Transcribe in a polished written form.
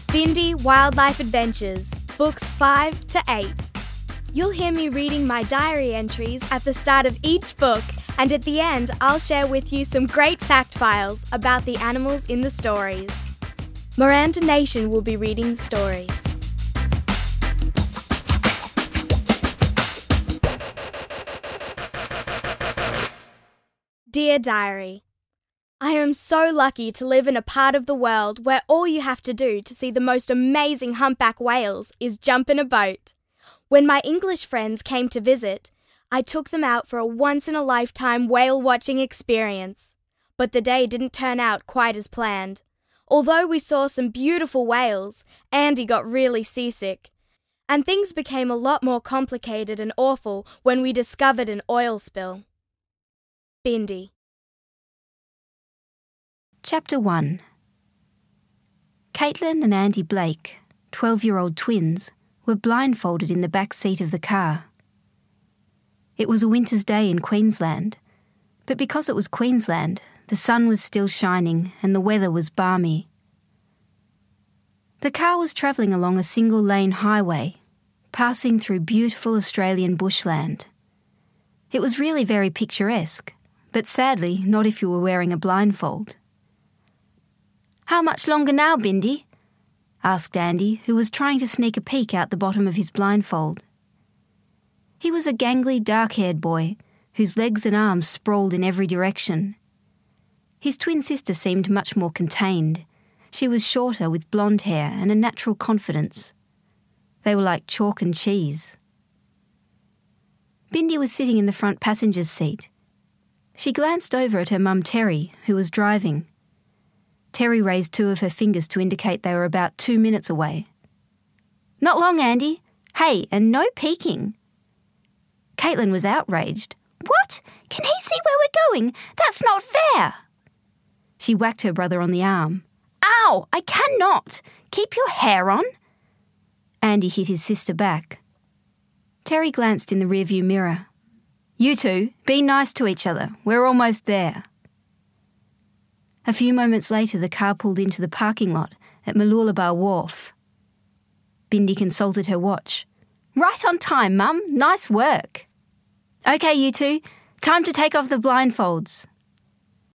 Bindi Wildlife Adventures, Books 5 to 8. You'll hear me reading my diary entries at the start of each book, and at the end I'll share with you some great fact files about the animals in the stories. Miranda Nation will be reading the stories. Dear Diary, I am so lucky to live in a part of the world where all you have to do to see the most amazing humpback whales is jump in a boat. When my English friends came to visit, I took them out for a once-in-a-lifetime whale-watching experience. But the day didn't turn out quite as planned. Although we saw some beautiful whales, Andy got really seasick. And things became a lot more complicated and awful when we discovered an oil spill. Bindi. Chapter 1. Caitlin and Andy Blake, 12-year-old twins, were blindfolded in the back seat of the car. It was a winter's day in Queensland, but because it was Queensland, the sun was still shining and the weather was balmy. The car was travelling along a single-lane highway, passing through beautiful Australian bushland. It was really very picturesque, but sadly not if you were wearing a blindfold. "How much longer now, Bindi?" asked Andy, who was trying to sneak a peek out the bottom of his blindfold. He was a gangly, dark-haired boy, whose legs and arms sprawled in every direction. His twin sister seemed much more contained. She was shorter, with blonde hair and a natural confidence. They were like chalk and cheese. Bindi was sitting in the front passenger's seat. She glanced over at her mum Terry, who was driving. Terry raised two of her fingers to indicate they were about 2 minutes away. "Not long, Andy. Hey, and no peeking." Caitlin was outraged. "What? Can he see where we're going? That's not fair!" She whacked her brother on the arm. "Ow! I cannot! Keep your hair on!" Andy hit his sister back. Terry glanced in the rearview mirror. "You two, be nice to each other. We're almost there." A few moments later, the car pulled into the parking lot at Mooloolaba Wharf. Bindi consulted her watch. "Right on time, Mum. Nice work." "OK, you two. Time to take off the blindfolds.